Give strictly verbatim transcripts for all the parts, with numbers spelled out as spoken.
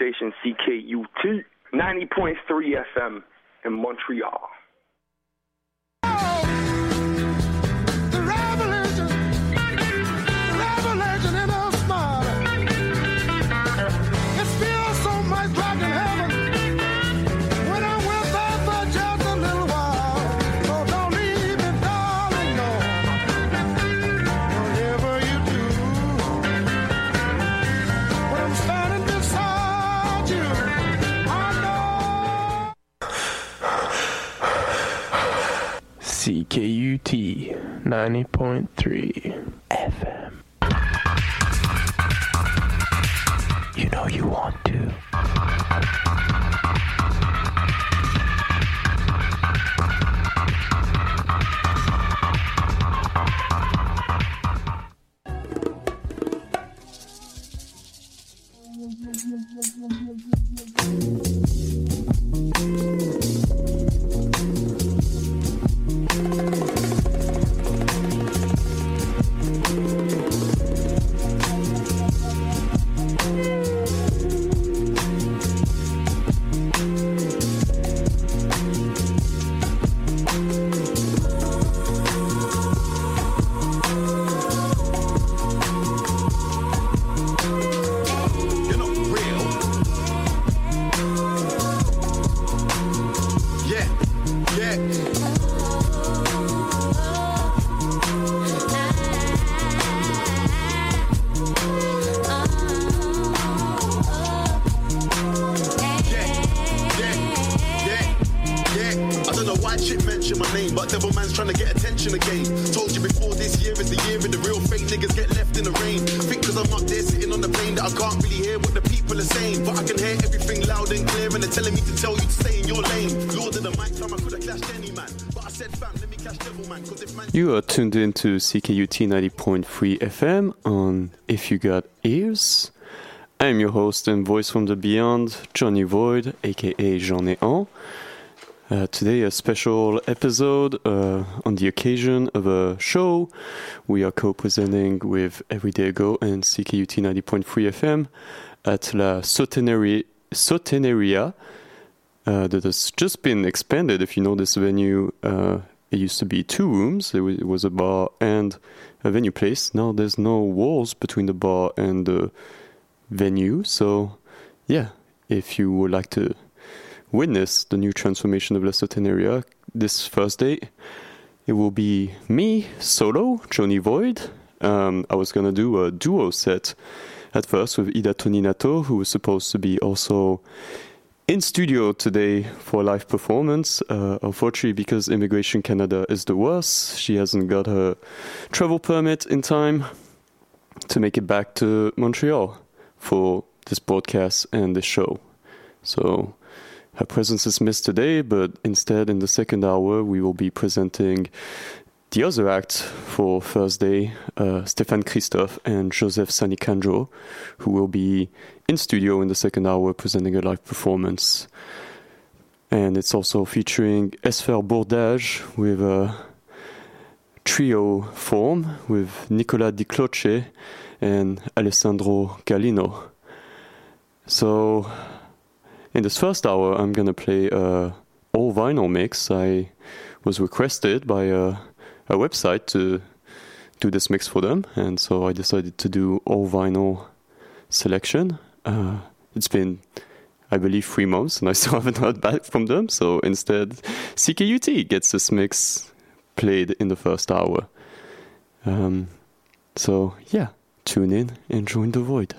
station C K U T ninety point three F M in Montreal. C K U T ninety point three F M. You know you want to. You are tuned in to C K U T ninety point three F M on If You Got Ears. I am your host and voice from the beyond, Johnny Void, aka Jean-Néant. Uh, today a special episode uh, on the occasion of a show we are co-presenting with Everyday Ago and C K U T ninety point three F M at La Soteneria, Soteneria uh, that has just been expanded. If you know this venue, uh, it used to be two rooms. It was, it was a bar and a venue place. Now there's no walls between the bar and the venue. So, yeah, if you would like to witness the new transformation of La Soteneria this Thursday, it will be me, solo, Johnny Void. Um, I was going to do a duo set at first with Ida Toninato, who was supposed to be also in studio today for a live performance. Uh, unfortunately, because Immigration Canada is the worst, she hasn't got her travel permit in time to make it back to Montreal for this broadcast and this show. So her presence is missed today, but instead in the second hour we will be presenting the other act for Thursday, uh, Stéphane Christophe and Joseph Sanicandro, who will be in studio in the second hour presenting a live performance. And it's also featuring Esfer Bourdage with a trio form with Nicolas Di Cloce and Alessandro Gallino. So in this first hour, I'm going to play a all vinyl mix. I was requested by a a website to do this mix for them, and so I decided to do all vinyl selection. Uh, it's been, I believe, three months, and I still haven't heard back from them, so instead C K U T gets this mix played in the first hour. Um, so, yeah, tune in and join the void.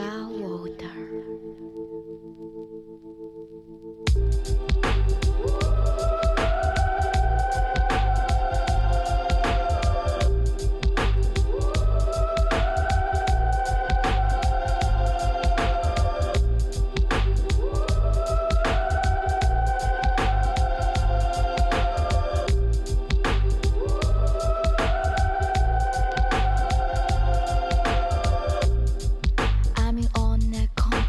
Sugar water. I'm on a con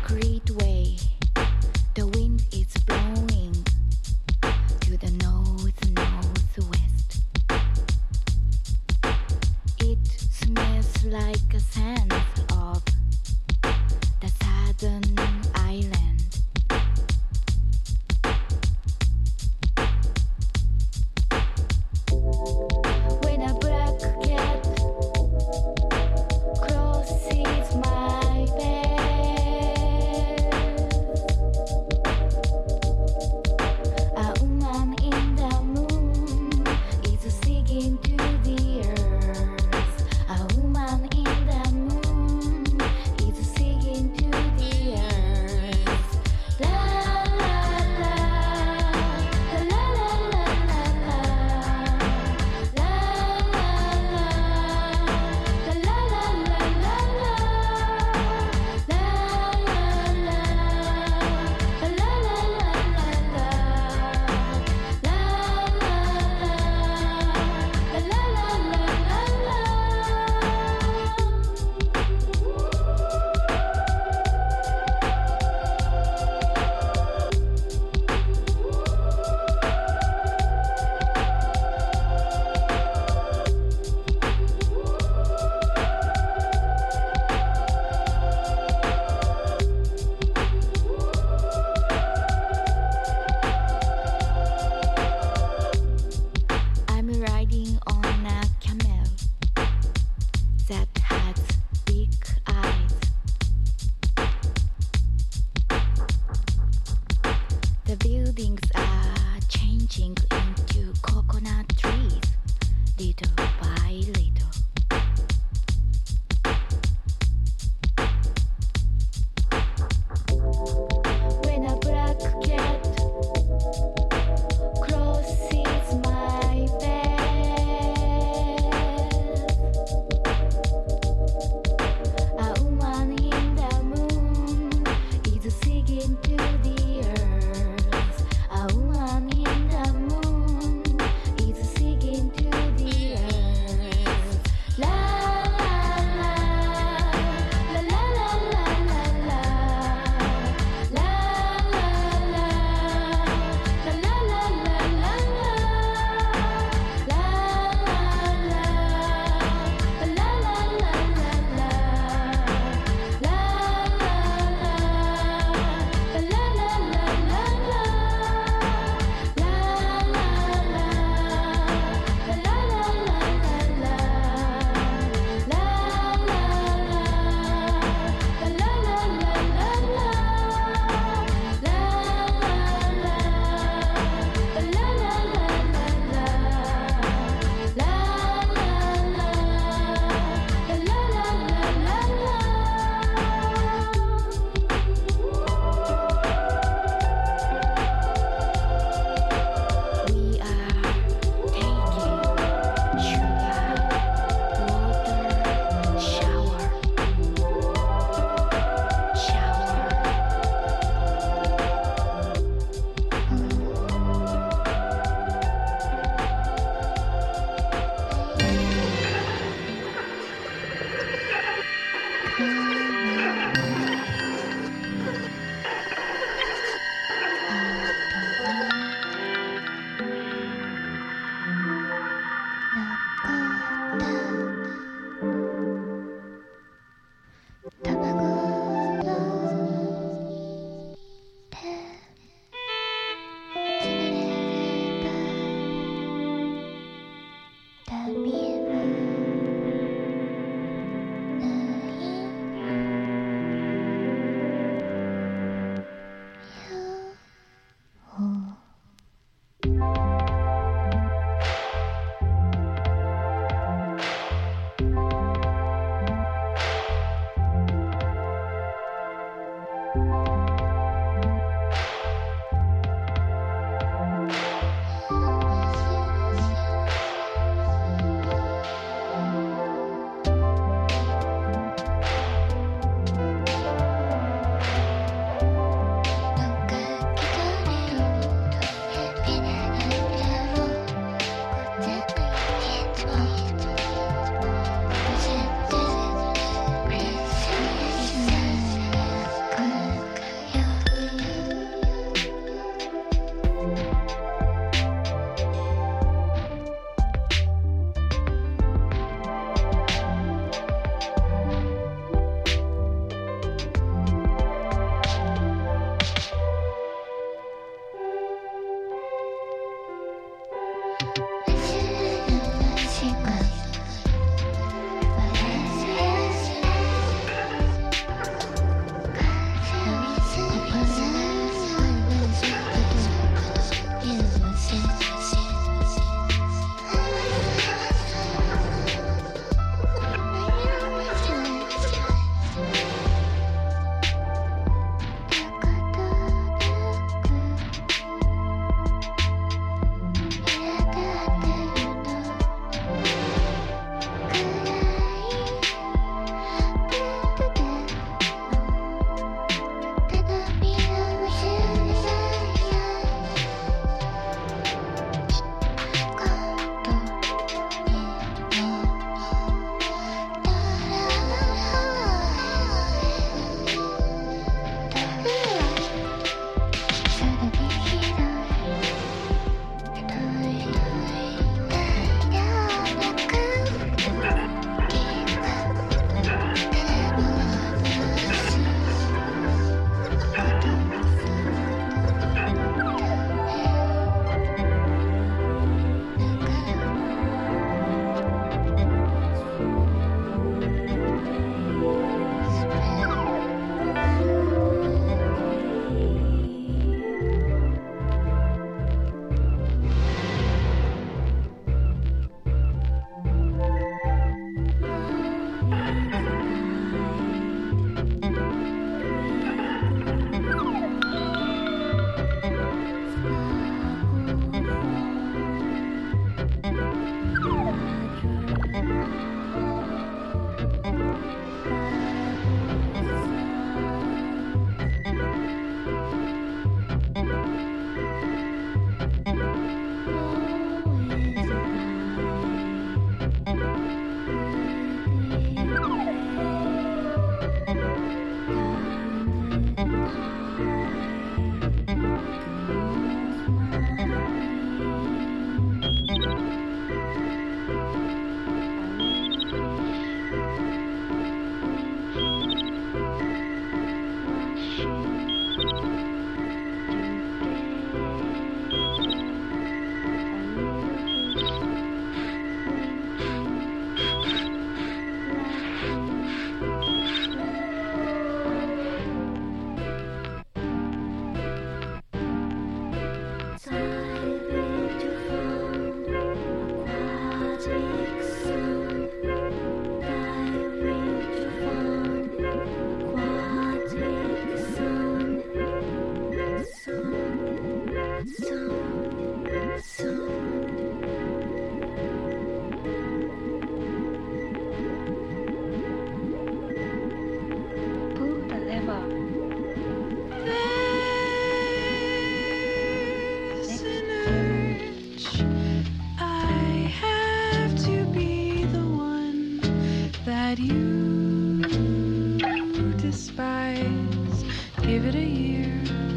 give it a year.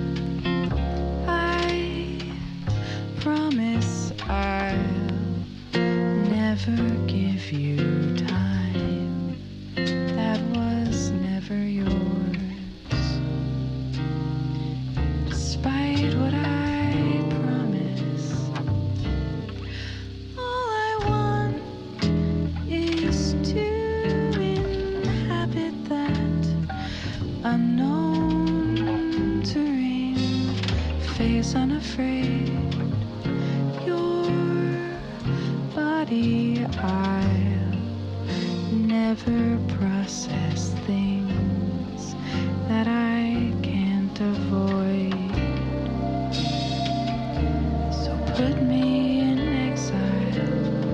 I promise I'll never give you time that was never yours. Despite what I promise, all I want is to inhabit that unknown terrain, face unafraid. Your body, I'll never process things that I can't avoid. So put me in exile.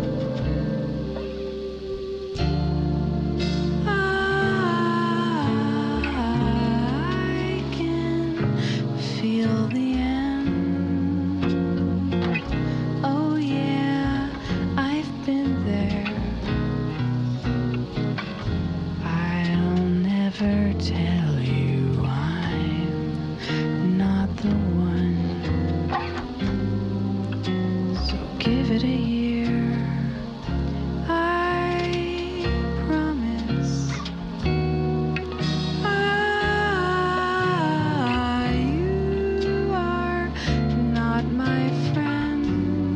I can feel the end. Oh yeah, I've been there. I'll never tell you I'm not the one. So give it a year. I promise. Ah, you are not my friend.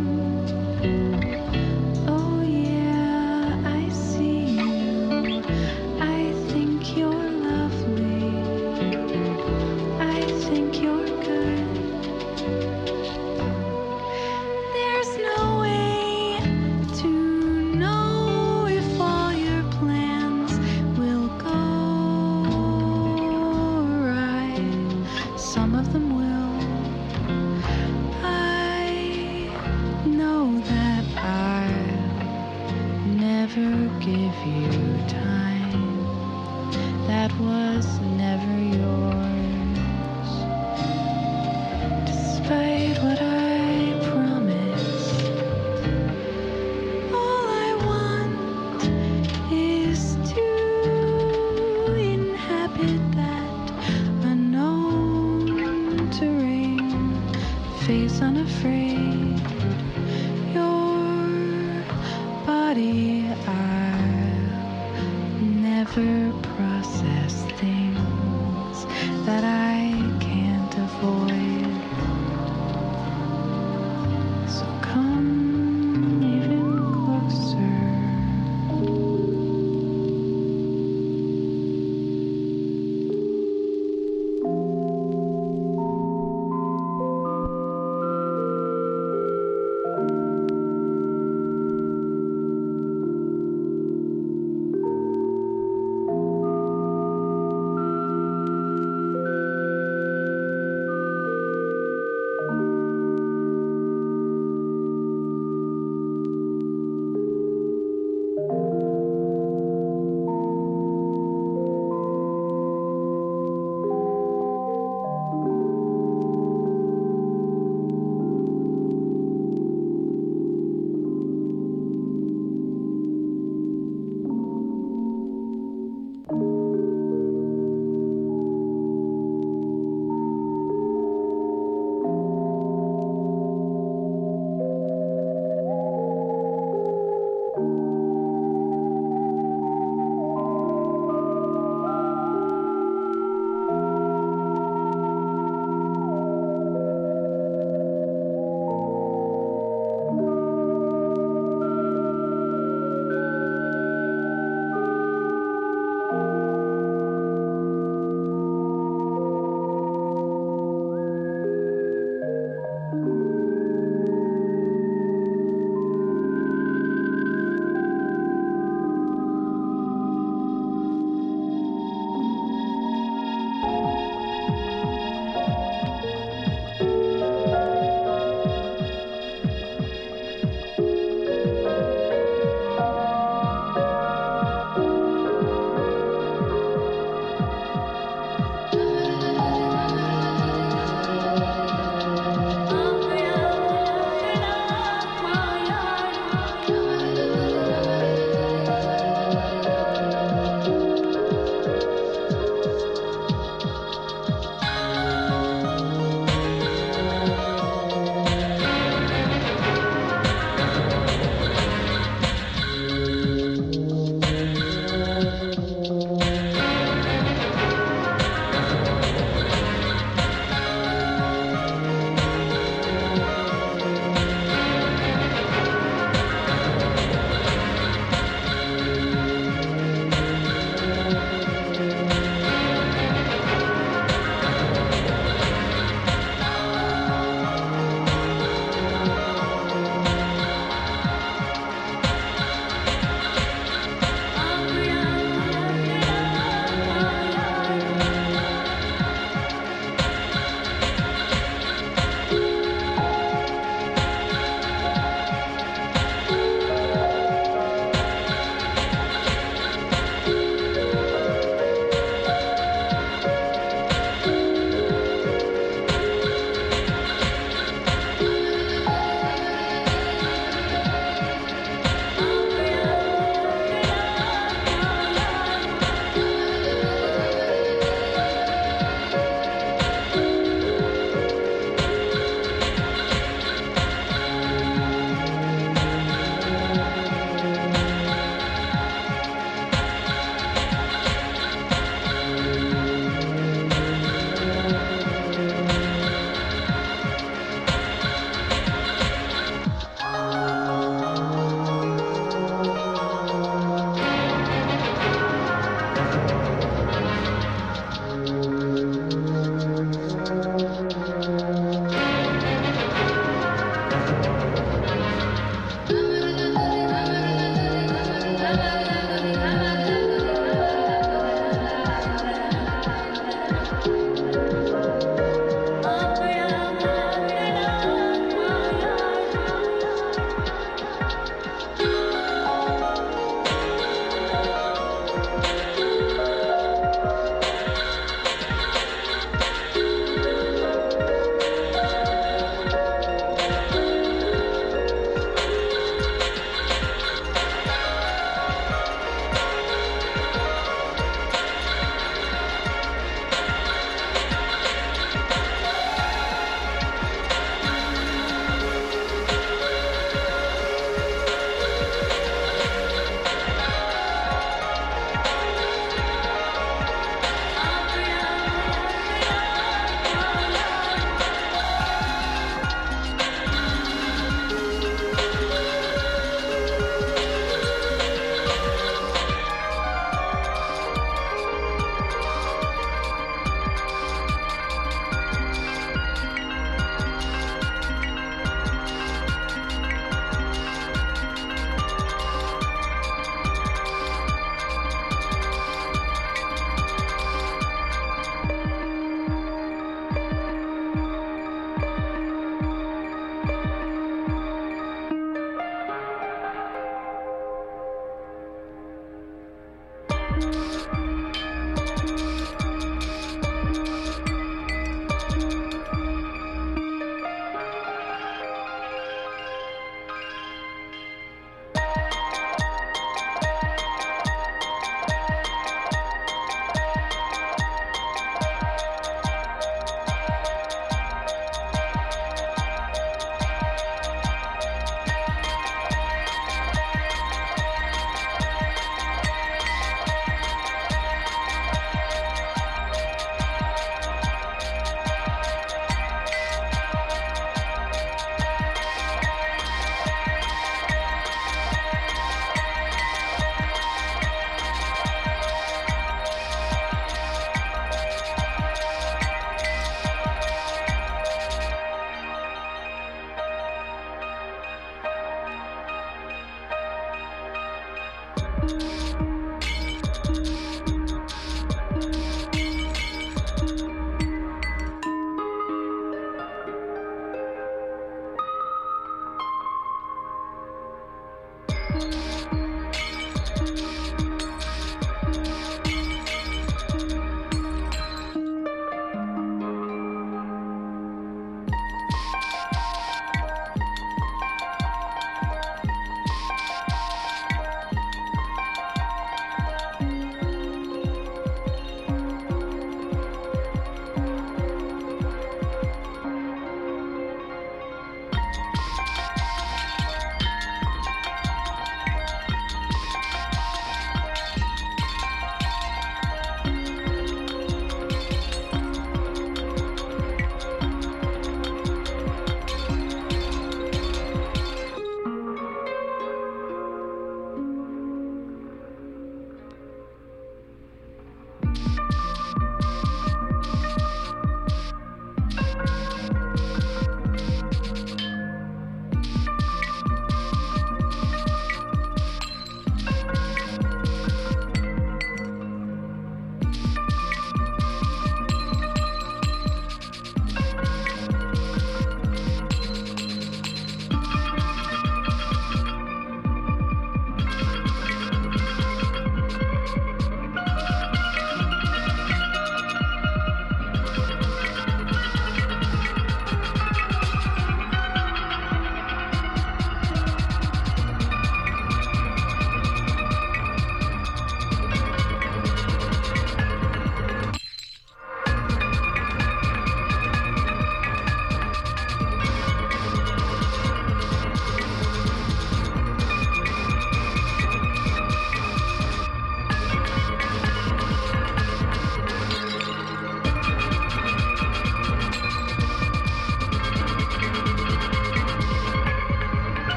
Oh yeah, I see you. I think you're lovely. I think you're good. There's no way to know if all your plans will go right. Some of them will. I know that I'll never give you time that was never yours. Despite what I promise, all I want is to inhabit that unknown terrain, face unafraid. Your body, I'll never process things that I can't avoid. So come even closer.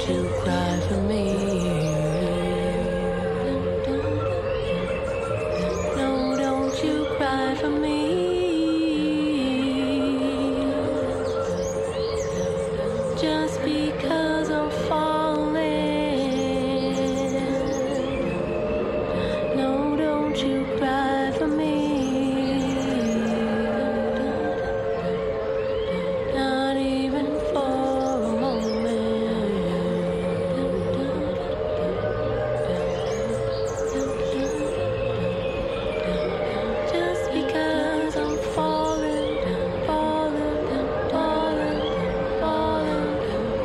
you cry for me. No, don't you cry for me. Just because I'm falling. No, don't you cry for me. Not even for a moment. Just because I'm falling, falling, falling, falling, falling,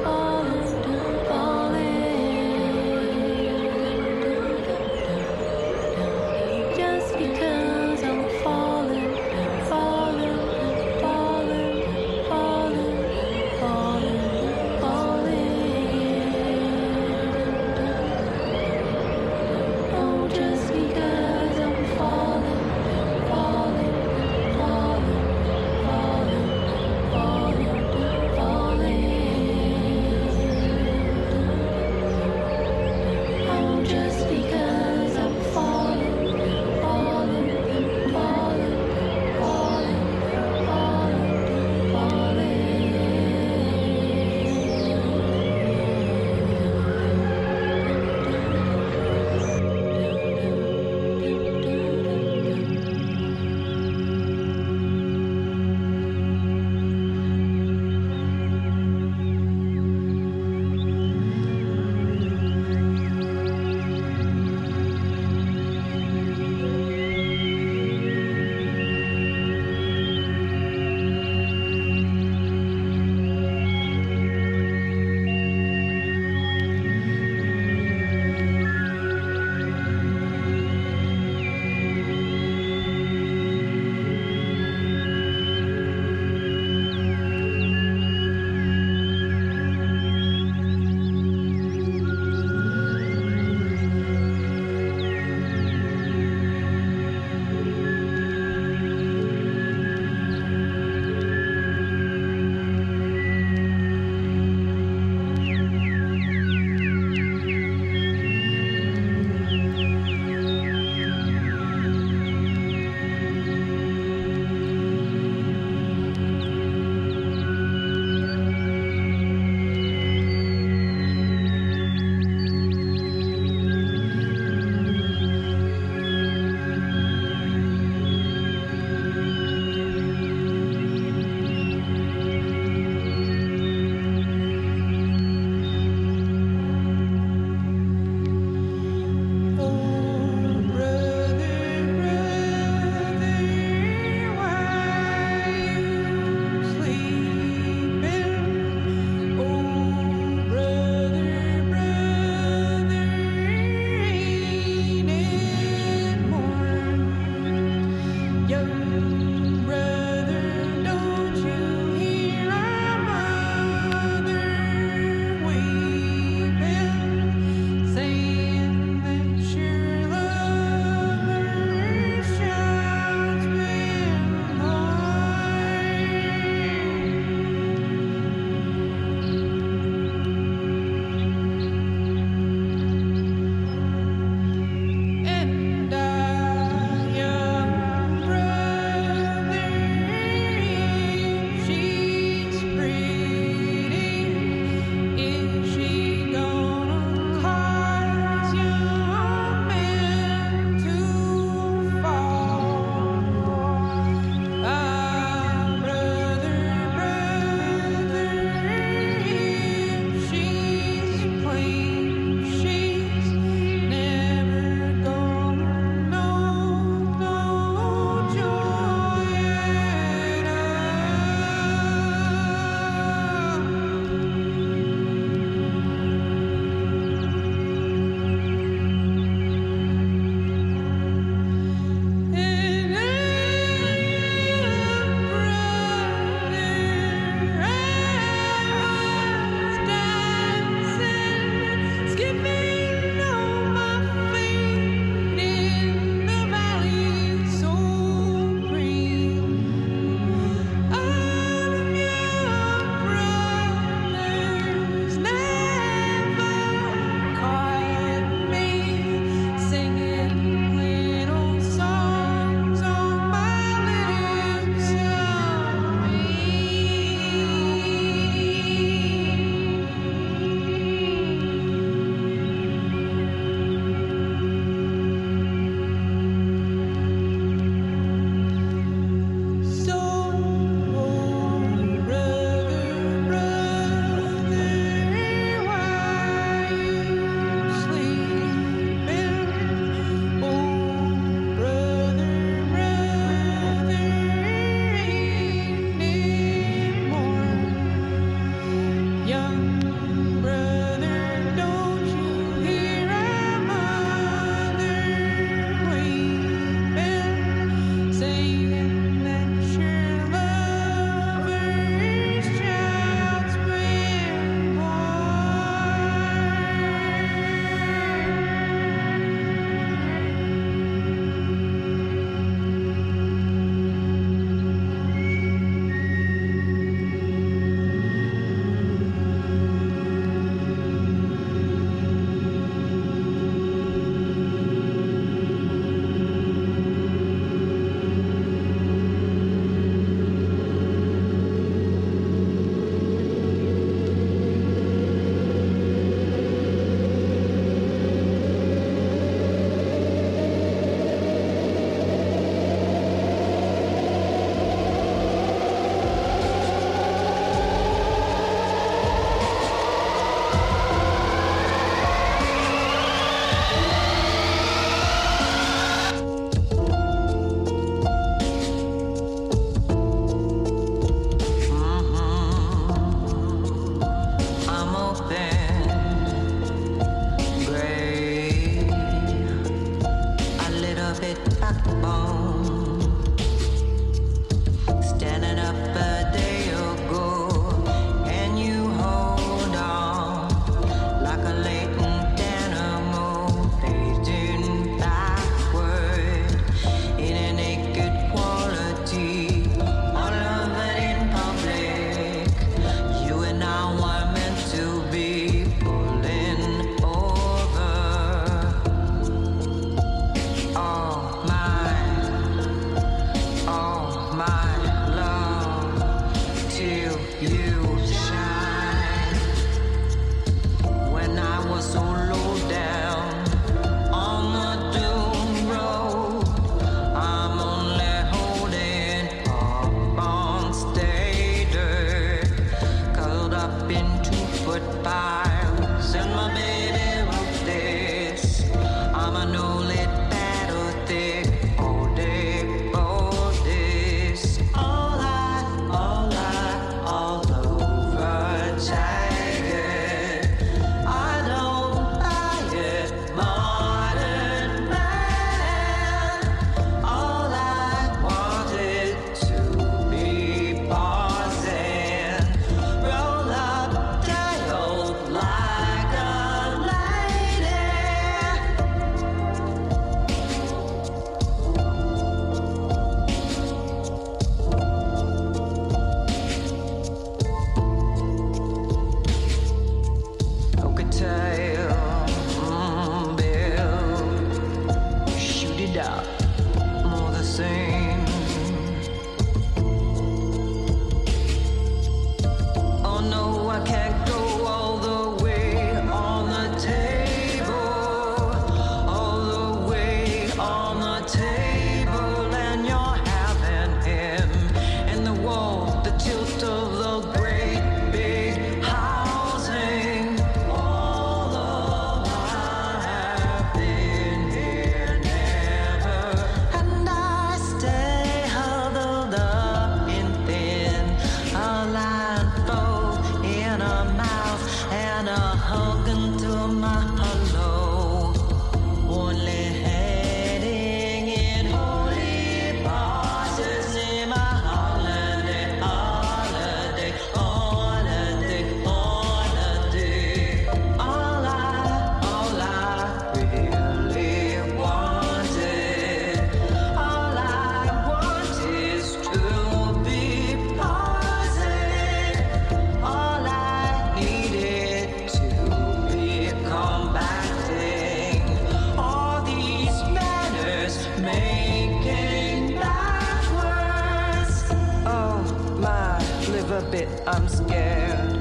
I'm scared.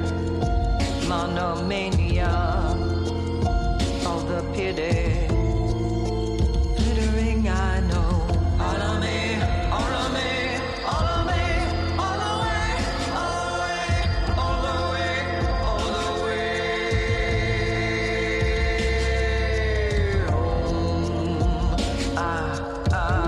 Monomania, all the pity, glittering I know. All of me, all of me, all of me, all the way, all the way, all the way, all the way home. Ah, ah.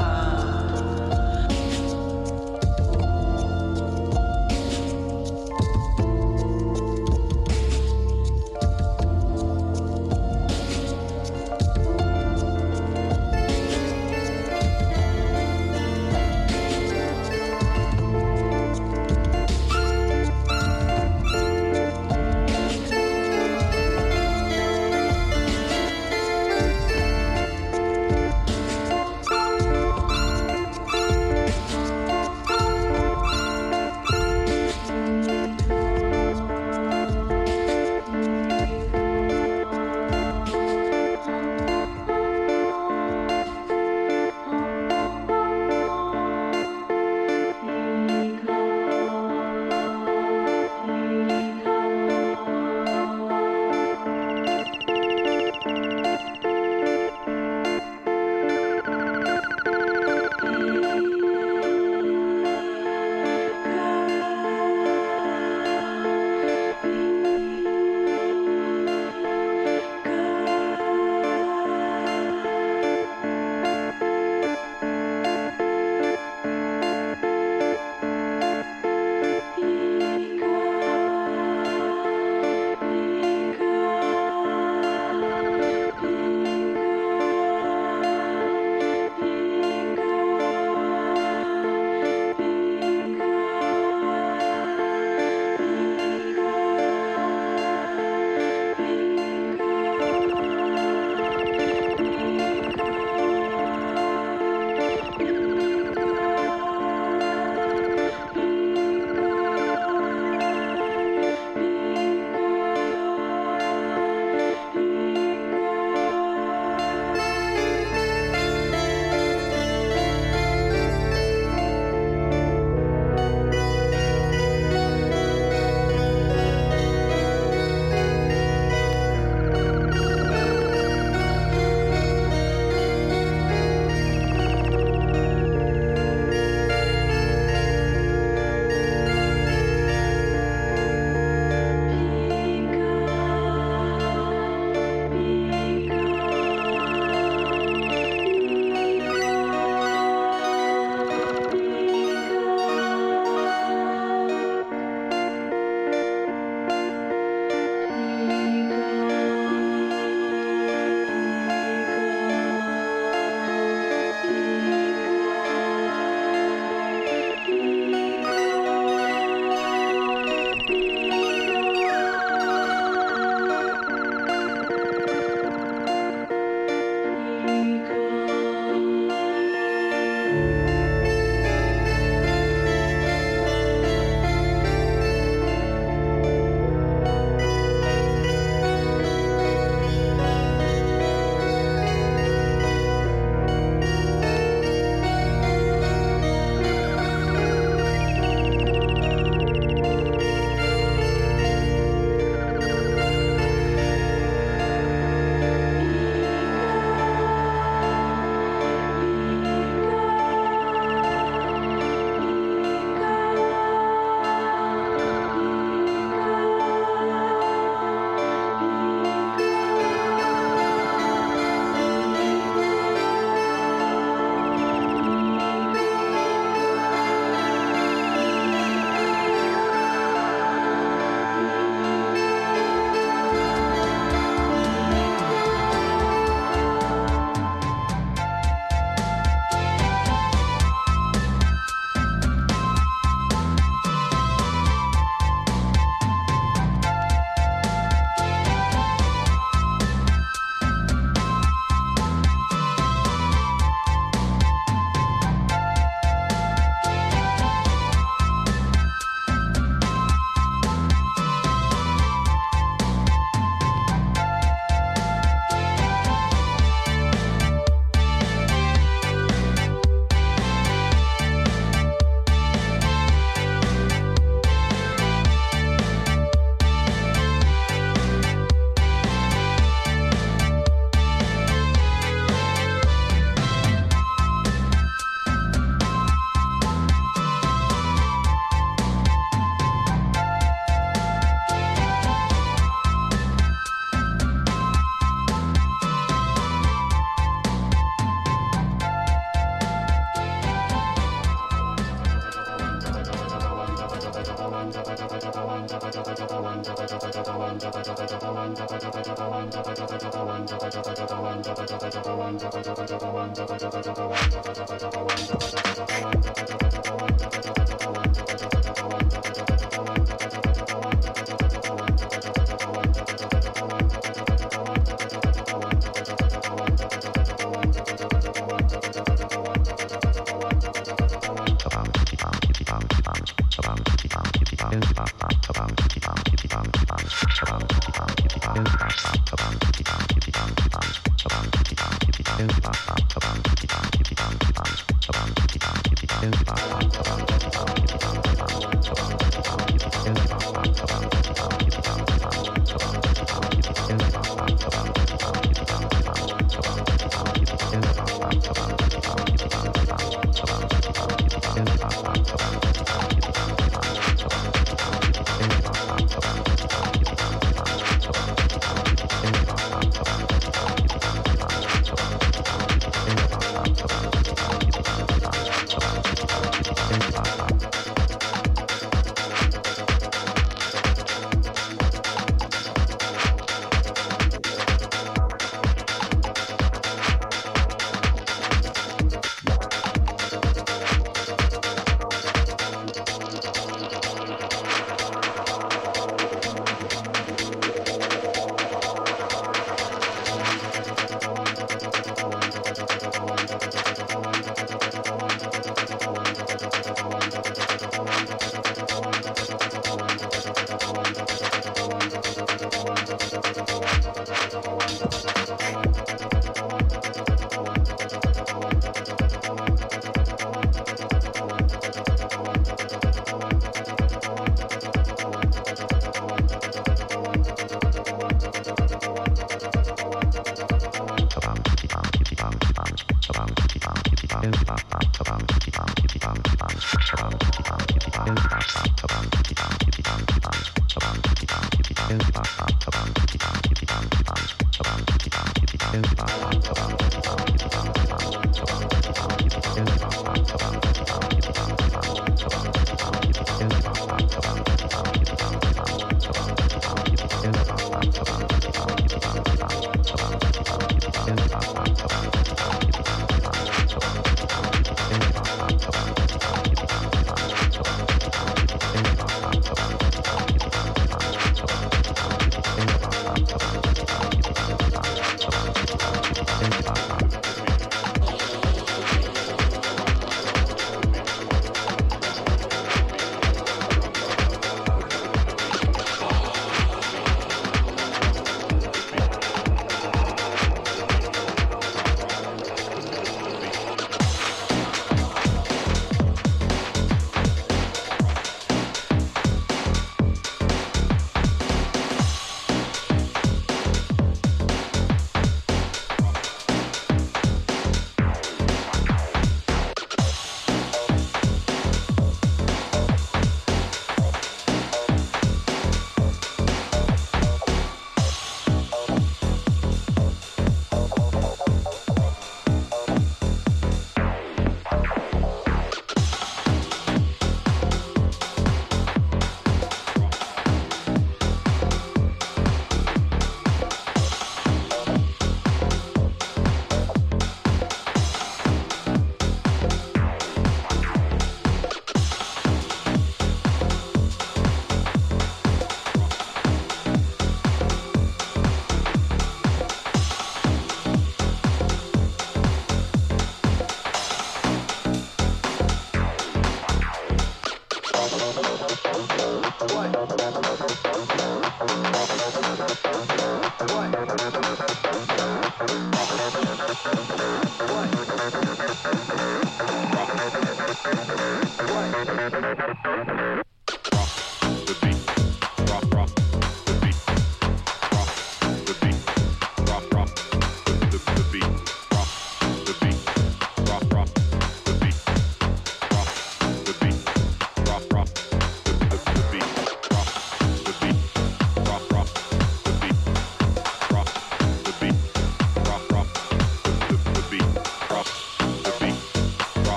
The beat.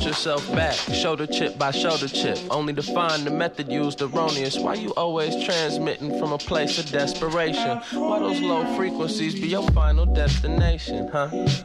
Build yourself back, shoulder chip by shoulder chip, only to find the method used erroneous. Why you always transmitting from a place of desperation? Why those low frequencies be your final destination, huh?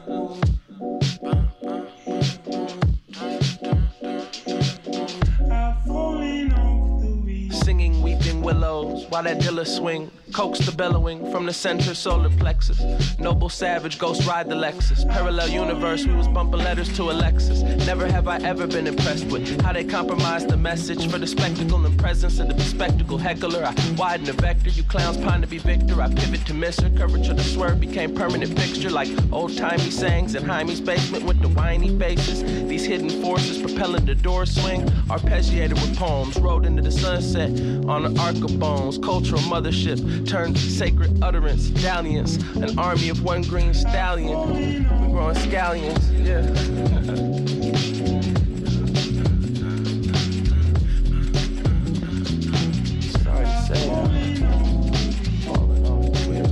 Singing weeping willows while that dilla swing coax the bellowing from the center solar plexus. Noble savage ghost ride the Lexus. Parallel universe, we was bumping letters to Alexis. Never have I ever been impressed with how they compromised the message for the spectacle and presence of the bespectacle heckler. I widen the vector, you clowns pine to be victor. I pivot to miss her, curvature the swerve became permanent fixture like old-timey sayings in Jaime's basement with the whiny faces. These hidden forces propelling the door swing, arpeggiated with poems, rode into the sunset on an arc of bones. Cultural mothership turned sacred utterance, dalliance, an army of one green stallion. We're growing scallions, yeah. Sorry to say that. Falling off the wheel.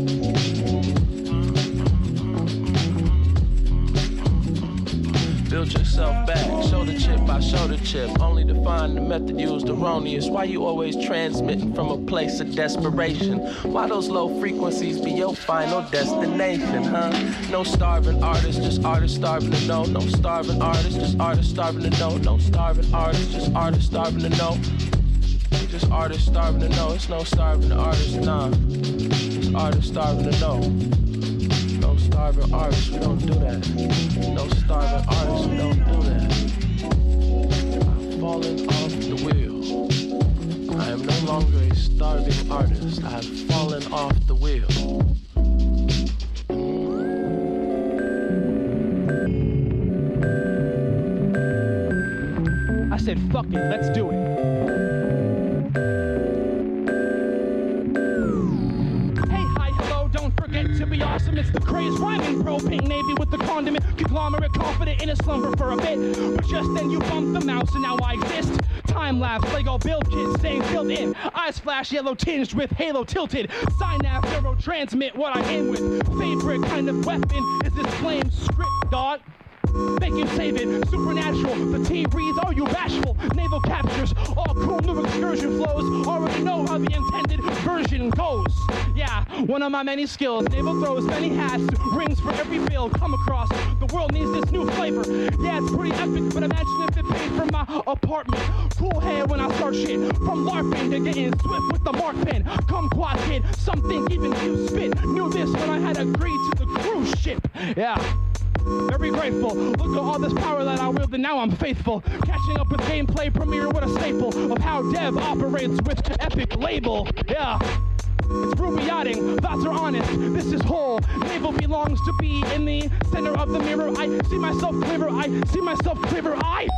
Build yourself back, shoulder chip by shoulder chip, only to find the method used erroneous. Why you always transmitting from a place of desperation? Why those low frequencies be your final destination, huh? No starving artists, just artists starving to know. No starving artists, just artists starving to know. No starving artists, just artists starving to know. Just artists starving to know. It's no starving artists, nah. Just artists starving to know. No starving artists, we don't do that. No starving artists, we don't do that. I've fallen off the wheel. I am no longer a starving artist. I have fallen off the wheel. I said, fuck it, let's do it. To be awesome, it's the craze rhyming bro, pink navy with the condiment, conglomerate confident in a slumber for a bit, but just then you bumped the mouse and now I exist. Time lapse, Lego build kit, staying filled in, eyes flash yellow tinged with halo tilted, synapse arrow transmit what I aim with, favorite kind of weapon is this flame script dog. Make you save it, supernatural. The T reads, are you bashful? Naval captures, all cool new excursion flows. Already know how the intended version goes. Yeah, one of my many skills. Naval throws many hats, rings for every bill come across. The world needs this new flavor. Yeah, it's pretty epic, but imagine if it paid for my apartment. Cool head when I start shit. From LARPing to getting swift with the mark pen. Come quad kid, something even you spit. Knew this when I had agreed to the cruise ship. Yeah. Very grateful. Look at all this power that I wield, and now I'm faithful. Catching up with gameplay premiere with a staple of how dev operates with epic label. Yeah. It's Ruby yachting, thoughts are honest, this is whole. Naval belongs to be in the center of the mirror. I see myself clearer, I see myself clearer, I...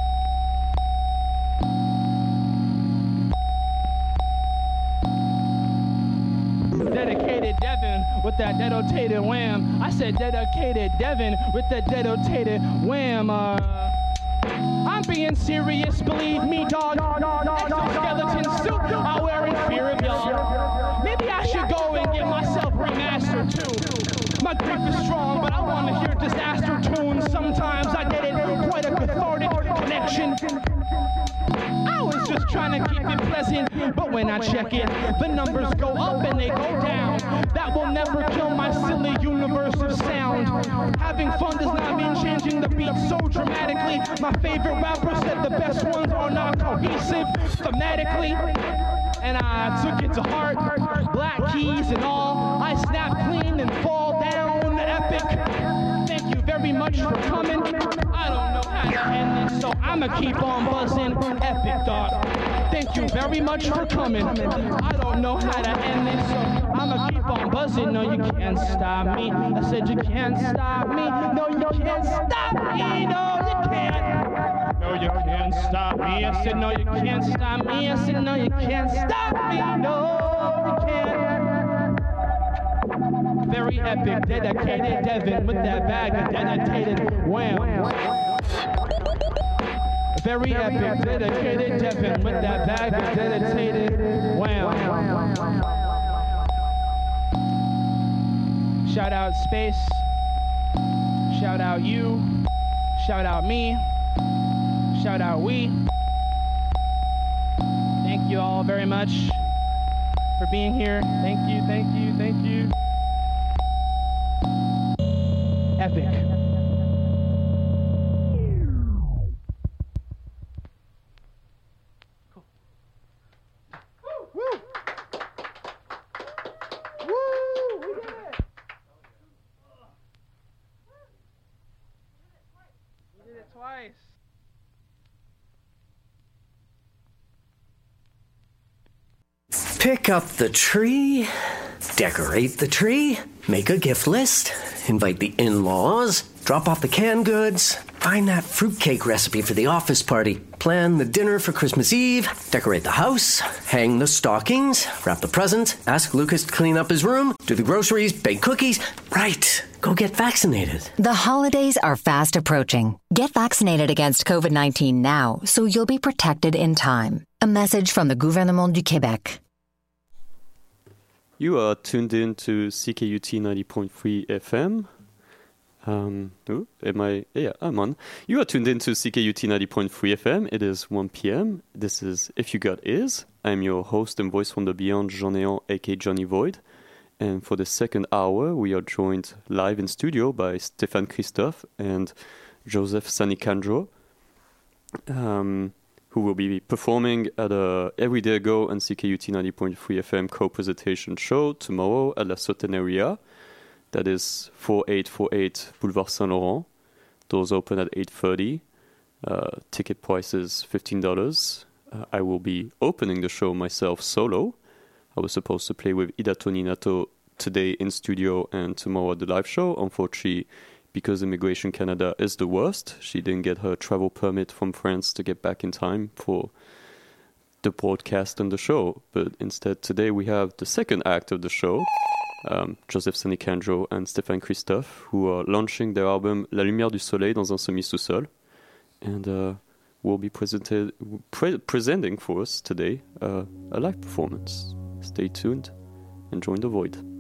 Dedicated Devin with that detonated wham. I said dedicated Devin with that detonated wham. Uh, I'm being serious, believe me, dog. Exoskeleton suit, I wear in fear of y'all. Maybe I should go and get myself remastered too. My grief is strong, but I want to hear disaster tunes. Sometimes I get it quite a cathartic connection. I was just trying to keep it pleasant, but when I check it, the numbers go up and they go down. That will never kill my silly universe of sound. Having fun does not mean changing the beat so dramatically. My favorite rapper said the best ones are not cohesive thematically, and I took it to heart. Black keys and all, I snap clean and fall down epic. Thank you very much for coming. I don't know how to end this, so I'ma keep on buzzing. Epic, dog. Thank you very much for coming. I don't know how to end this, so I'ma keep on buzzing. No, you can't stop me. I said you can't stop me. No, you can't stop me. No, you can't. No, you can't stop me. I said no, you can't stop me. I said no, you can't stop me. No, you can't. Very epic, dedicated Devin with that bag of dedicated wham. Very epic, dedicated Devin with that bag of dedicated wham. Shout out Space. Shout out you. Shout out me. Shout out we. Thank you all very much for being here. Thank you, thank you, thank you. Epic. Cool. Woo! Woo! Woo! We did it! We did it twice. Pick up the tree, decorate the tree, make a gift list, invite the in-laws, drop off the canned goods, find that fruitcake recipe for the office party, plan the dinner for Christmas Eve, decorate the house, hang the stockings, wrap the present, ask Lucas to clean up his room, do the groceries, bake cookies. Right, go get vaccinated. The holidays are fast approaching. Get vaccinated against covid nineteen now so you'll be protected in time. A message from the Gouvernement du Québec. You are tuned in to C K U T ninety point three F M. Um, oh, am I? Yeah, I'm on. You are tuned in to C K U T ninety point three F M. It is one p.m. This is If You Got Ears. I'm your host and voice from the beyond, Jean Néant, aka Johnny Void. And for the second hour, we are joined live in studio by Stéphane Christophe and Joseph Sanicandro, um, who will be performing at a Everyday Ago and C K U T ninety point three F M co-presentation show tomorrow at La Sauterneria. That is forty-eight forty-eight Boulevard Saint-Laurent. Doors open at eight thirty. Uh, ticket price is fifteen dollars. Uh, I will be opening the show myself solo. I was supposed to play with Ida Toninato today in studio and tomorrow at the live show. Unfortunately, because Immigration Canada is the worst, she didn't get her travel permit from France to get back in time for the broadcast and the show. But instead, today we have the second act of the show, um, Joseph Sanicandro and Stéphane Christophe, who are launching their album La Lumière du Soleil dans un semi-sous-sol. And uh, will be presented, pre- presenting for us today uh, a live performance. Stay tuned and join the void.